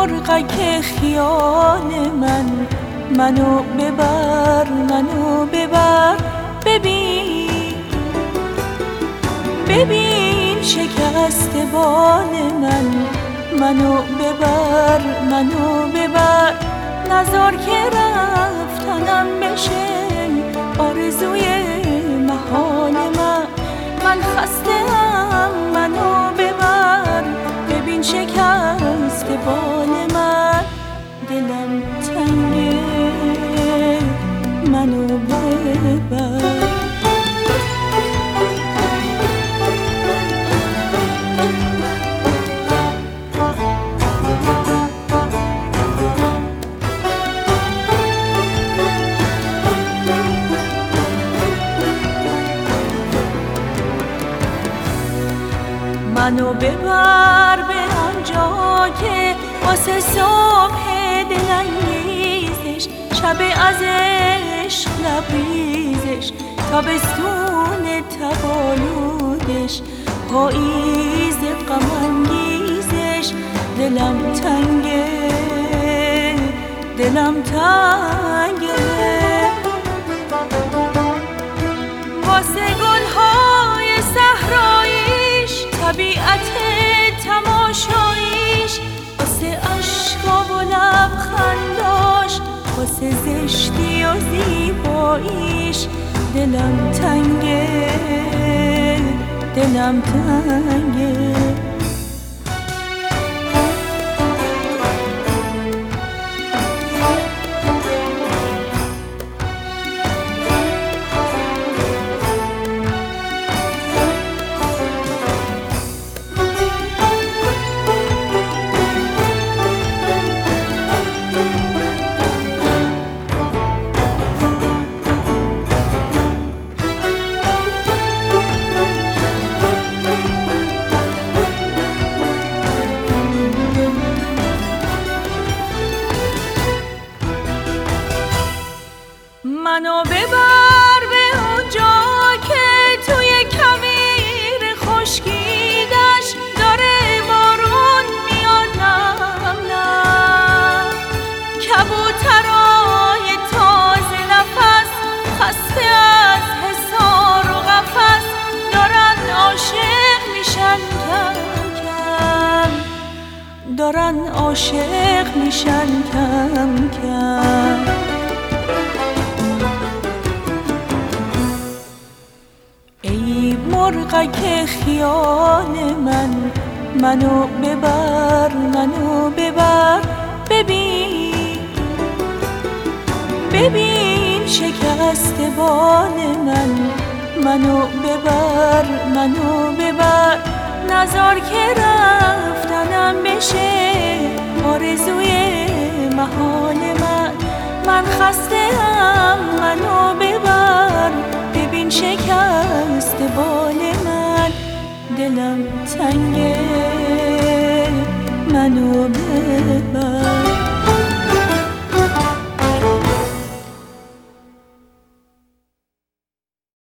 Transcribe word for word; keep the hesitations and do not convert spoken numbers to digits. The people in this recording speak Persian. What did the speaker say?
مرغک خیال من، منو ببر منو ببر. ببین ببین شکست بال من، منو ببر منو ببر. نذار که رفتنم بشه آرزوی محال من. من خسته‌ام منو ببر. ببین شکست بال من، دلم تنگه منو ببر. منو ببر به آنجا که واسه صبح دلانگیزش، شب از عشق لبریزش، تابستون تولدش، پاییز غم‌انگیزش. دلم تنگه دلم تنگه واسه گل‌های صحراییش، طبیعت تماشاییش، واسه عشقا و لبخنداش، واسه زشتی و زیباییش. دلم تنگه دلم تنگه منو ببر به اونجا که توی کویر خشکیدش داره بارون میاد نم نم. کبوترای تازه نفس، خسته از حصار و قفس، دارن عاشق میشن کم کم، دارن عاشق میشن کم کم. مرغک خیال من، منو ببر منو ببر. ببین ببین شکست بال من، منو ببر منو ببر. نذار که رفتنم بشه آرزوی محال من. من خسته‌ام منو ببر. ببین شکست بال من، دلم تنگه منو ببر.